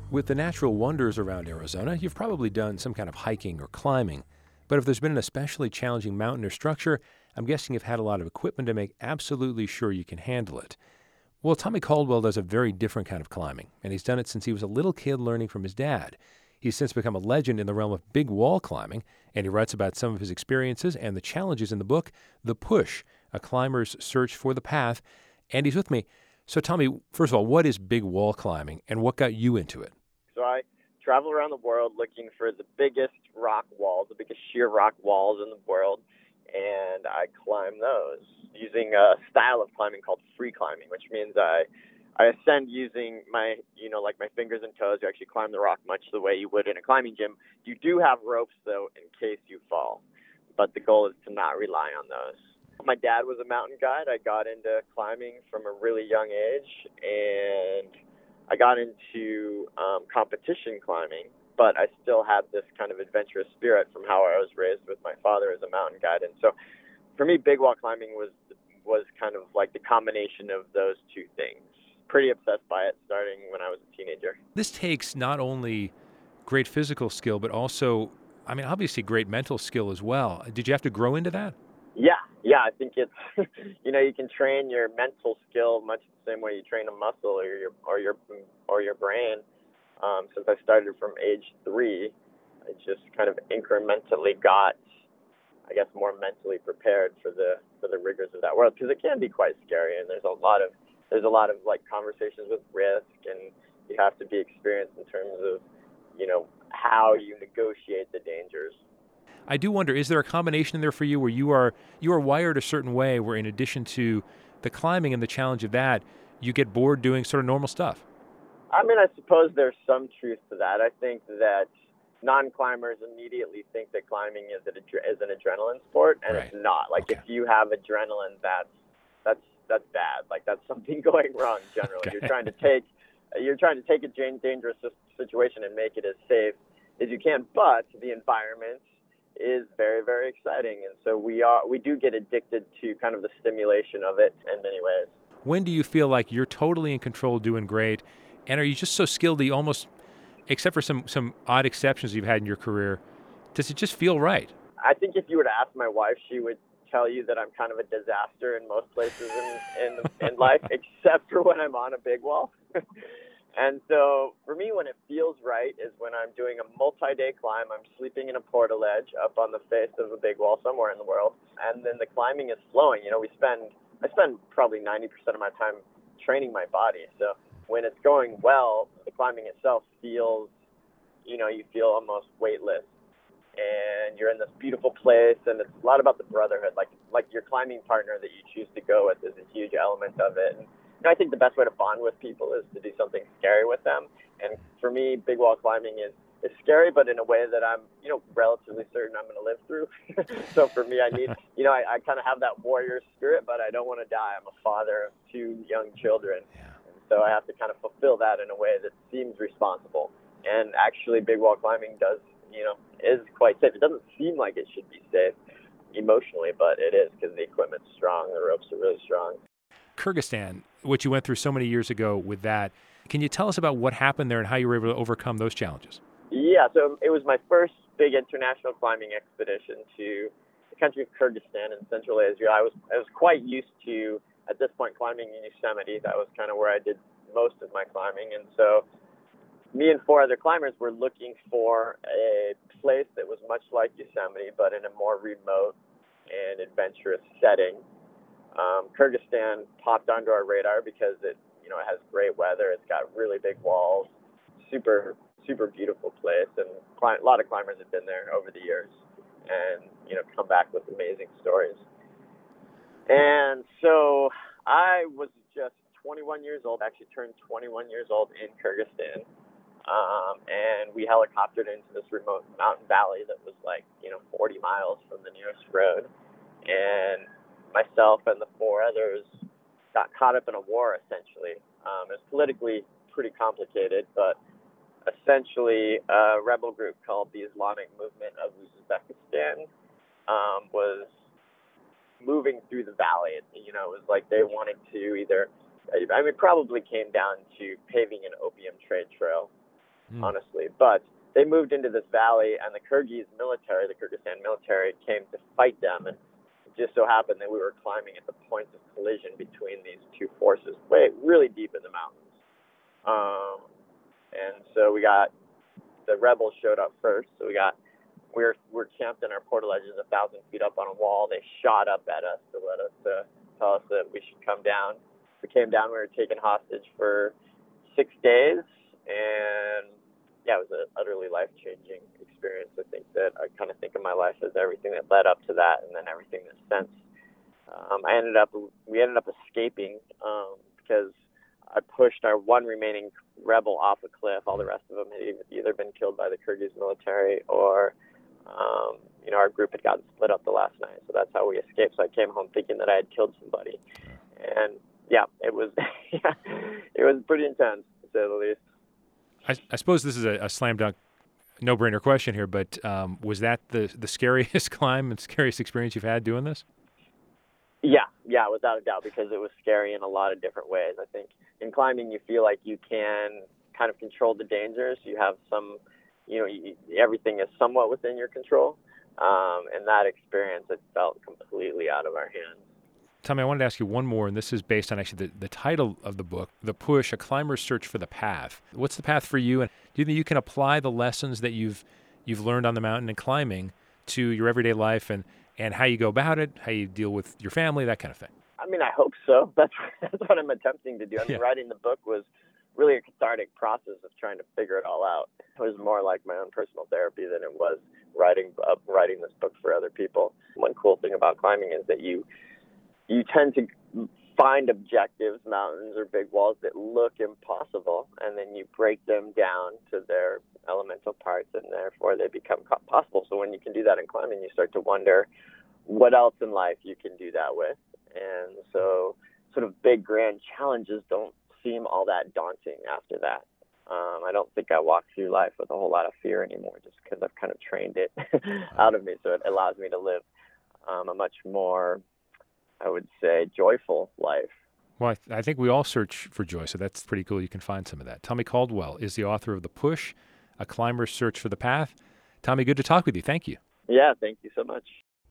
With the natural wonders around Arizona, you've probably done some kind of hiking or climbing. But if there's been an especially challenging mountain or structure, I'm guessing you've had a lot of equipment to make absolutely sure you can handle it. Well, Tommy Caldwell does a very different kind of climbing, and he's done it since he was a little kid learning from his dad. He's since become a legend in the realm of big wall climbing, and he writes about some of his experiences and the challenges in the book, The Push, A Climber's Search for the Path. And he's with me. So, Tommy, first of all, what is big wall climbing, and what got you into it? So I travel around the world looking for the biggest rock walls, the biggest sheer rock walls in the world, and I climb those using a style of climbing called free climbing, which means I ascend using my, like my fingers and toes. You actually climb the rock much the way you would in a climbing gym. You do have ropes, though, in case you fall, but the goal is to not rely on those. My dad was a mountain guide. I got into climbing from a really young age, and I got into competition climbing, but I still had this kind of adventurous spirit from how I was raised with my father as a mountain guide. And so for me, big wall climbing was kind of like the combination of those two things. Pretty obsessed by it starting when I was a teenager. This takes not only great physical skill, but also, obviously great mental skill as well. Did you have to grow into that? Yeah, I think it's, you can train your mental skill much the same way you train a muscle or your brain. Since I started from age 3, I just kind of incrementally got, I guess, more mentally prepared for the rigors of that world, because it can be quite scary, and there's a lot of like conversations with risk, and you have to be experienced in terms of, how you negotiate the dangers. I do wonder, is there a combination in there for you where you are wired a certain way where in addition to the climbing and the challenge of that, you get bored doing sort of normal stuff? I suppose there's some truth to that. I think that non-climbers immediately think that climbing is an adrenaline sport, and Right. It's not. Like, Okay. If you have adrenaline, that's bad. Like, that's something going wrong generally. Okay. You're trying to take a dangerous situation and make it as safe as you can, but the environment is very, very exciting, and so we do get addicted to kind of the stimulation of it in many ways. When do you feel like you're totally in control, doing great, and are you just so skilled that you almost, except for some odd exceptions you've had in your career, does it just feel right? I think if you were to ask my wife, she would tell you that I'm kind of a disaster in most places in life, except for when I'm on a big wall. And so for me, when it feels right is when I'm doing a multi-day climb. I'm sleeping in a portaledge up on the face of a big wall somewhere in the world, and then the climbing is flowing. I spend probably 90% of my time training my body. So when it's going well, the climbing itself feels, you feel almost weightless. And you're in this beautiful place, and it's a lot about the brotherhood. Like your climbing partner that you choose to go with is a huge element of it. And I think the best way to bond with people is to do something scary with them. And for me, big wall climbing is scary, but in a way that I'm, relatively certain I'm going to live through. So for me, I need, I kind of have that warrior spirit, but I don't want to die. I'm a father of 2 young children. Yeah. And so I have to kind of fulfill that in a way that seems responsible. And actually, big wall climbing is quite safe. It doesn't seem like it should be safe emotionally, but it is, because the equipment's strong, the ropes are really strong. Kyrgyzstan, what you went through so many years ago with that, can you tell us about what happened there and how you were able to overcome those challenges? Yeah, so it was my first big international climbing expedition to the country of Kyrgyzstan in Central Asia. I was quite used to, at this point, climbing in Yosemite. That was kind of where I did most of my climbing. And so me and 4 other climbers were looking for a place that was much like Yosemite, but in a more remote and adventurous setting. Kyrgyzstan popped onto our radar because it has great weather. It's got really big walls, super, super beautiful place, and a lot of climbers have been there over the years and, come back with amazing stories. And so I was just 21 years old, actually turned 21 years old in Kyrgyzstan. And we helicoptered into this remote mountain valley that was 40 miles from the nearest road. And myself and the 4 others got caught up in a war, essentially. It was politically pretty complicated, but essentially a rebel group called the Islamic Movement of Uzbekistan was moving through the valley. It was like they wanted to either, it probably came down to paving an opium trade trail. honestly. But they moved into this valley, and the Kyrgyzstan military, came to fight them. And it just so happened that we were climbing at the points of collision between these two forces, really deep in the mountains. And so the rebels showed up first. So we're camped in our portaledges 1,000 feet up on a wall. They shot up at us to tell us that we should come down. We came down. We were taken hostage for 6 days, and yeah, it was an utterly life-changing experience. I think that I kind of think of my life as everything that led up to that, and then everything that's since. We ended up escaping because I pushed our one remaining rebel off a cliff. All the rest of them had either been killed by the Kyrgyz military or, our group had gotten split up the last night. So that's how we escaped. So I came home thinking that I had killed somebody. And yeah, it was it was pretty intense, to say the least. I suppose this is a slam dunk, no-brainer question here, but was that the scariest climb and scariest experience you've had doing this? Yeah, without a doubt, because it was scary in a lot of different ways. I think in climbing, you feel like you can kind of control the dangers. You have everything is somewhat within your control. And that experience, it felt completely out of our hands. Tommy, I wanted to ask you one more, and this is based on actually the title of the book, The Push, A Climber's Search for the Path. What's the path for you, and do you think you can apply the lessons that you've learned on the mountain and climbing to your everyday life and how you go about it, how you deal with your family, that kind of thing? I mean, I hope so. That's what I'm attempting to do. I mean, writing the book was really a cathartic process of trying to figure it all out. It was more like my own personal therapy than it was writing this book for other people. One cool thing about climbing is that you tend to find objectives, mountains or big walls that look impossible, and then you break them down to their elemental parts, and therefore they become possible. So when you can do that in climbing, you start to wonder what else in life you can do that with. And so sort of big, grand challenges don't seem all that daunting after that. I don't think I walk through life with a whole lot of fear anymore, just because I've kind of trained it out of me. So it allows me to live a much more, I would say, joyful life. Well, I think we all search for joy, so that's pretty cool. You can find some of that. Tommy Caldwell is the author of The Push, A Climber's Search for the Path. Tommy, good to talk with you. Thank you. Yeah, thank you so much.